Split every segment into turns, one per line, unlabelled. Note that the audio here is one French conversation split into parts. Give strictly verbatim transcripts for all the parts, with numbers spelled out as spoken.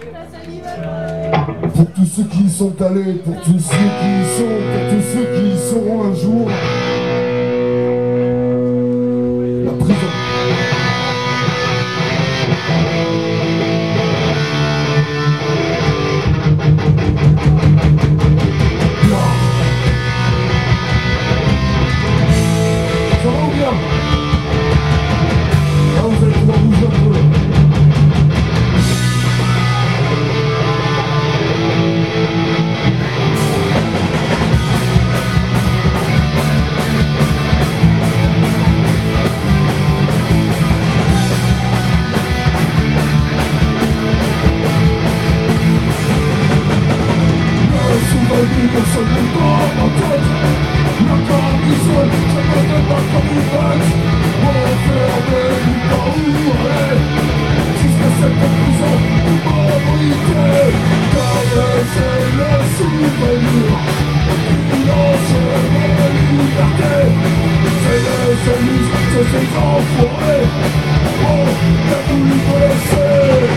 Pour tous ceux qui y sont allés, pour tous ceux qui y sont, pour tous ceux qui y seront un jour. La prison. Ça va ou bien? Ah, vous allez pouvoir bouger un peu. Personne ne dort en tête. Le corps qui sonne, je ne connais pas comme une bête. Enfermé, nulle part où aller. Jusqu'à cette prison, une minorité. Car c'est le souvenir qui enchaîne la liberté. C'est les élus, c'est ces enfoirés. Oh, t'as voulu me laisser.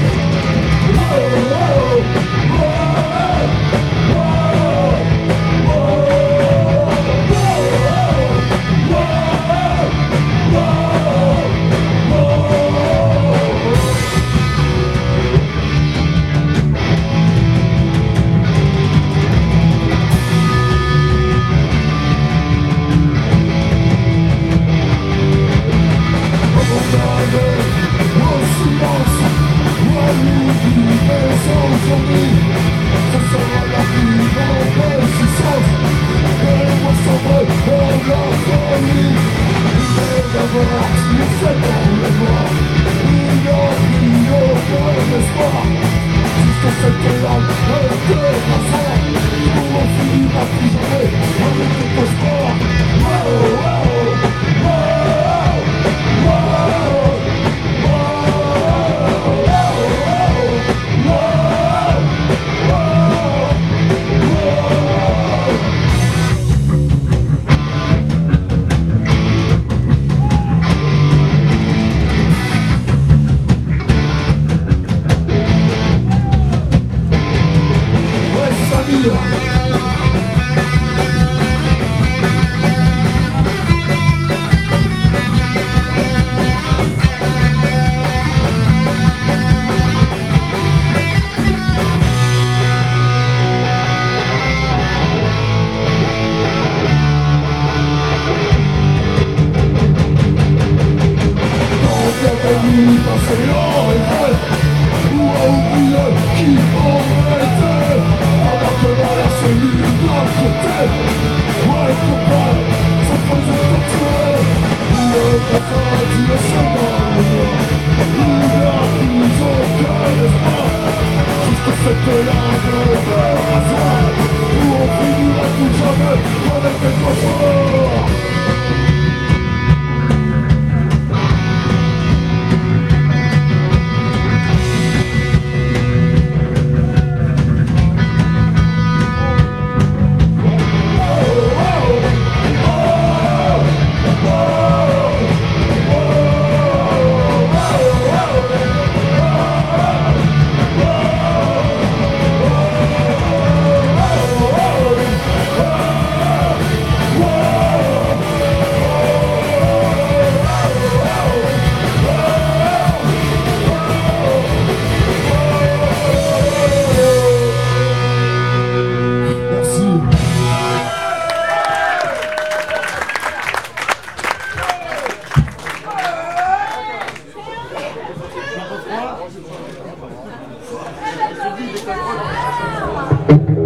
Oh, oh, oh, oh.
Thank you.